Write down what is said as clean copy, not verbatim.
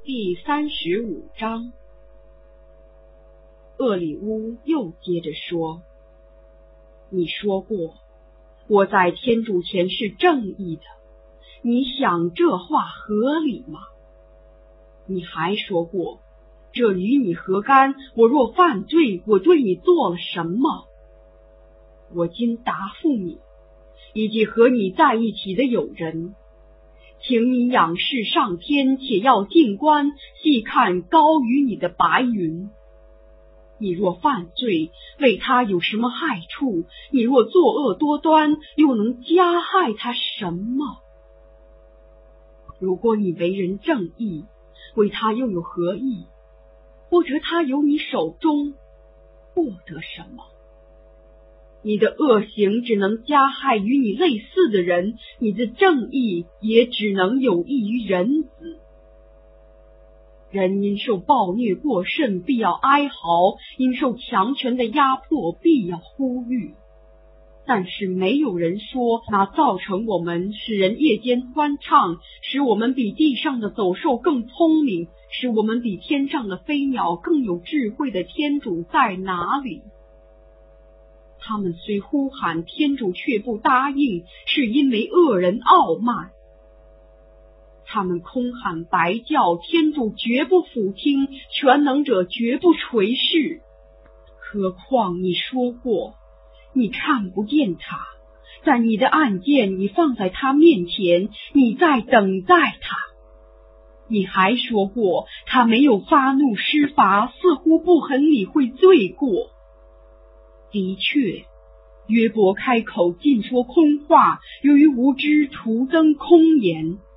第35章。厄里乌又接着说，你说过我在天主前是正义的，你想这话合理吗？你还说过，这与你何干？我若犯罪，我对你做了什么？我今答复你，以及和你在一起的友人，请你仰视上天，且要静观细看高于你的白云。你若犯罪，为他有什么害处？你若作恶多端，又能加害他什么？如果你为人正义，为他又有何益？或者他由你手中获得什么？你的恶行只能加害与你类似的人，你的正义也只能有益于人子。人因受暴虐过甚，必要哀嚎；因受强权的压迫，必要呼吁。但是没有人说，那造成我们，使人夜间欢畅，使我们比地上的走兽更聪明，使我们比天上的飞鸟更有智慧的天主在哪里？他们虽呼喊，天主却不答应，是因为恶人傲慢。他们空喊白叫，天主绝不俯听，全能者绝不垂视。何况你说过，你看不见他，在你的案件你放在他面前，你在等待他。你还说过，他没有发怒施罚，似乎不很理会罪过。的确，约伯开口尽说空话，由于无知徒增空言。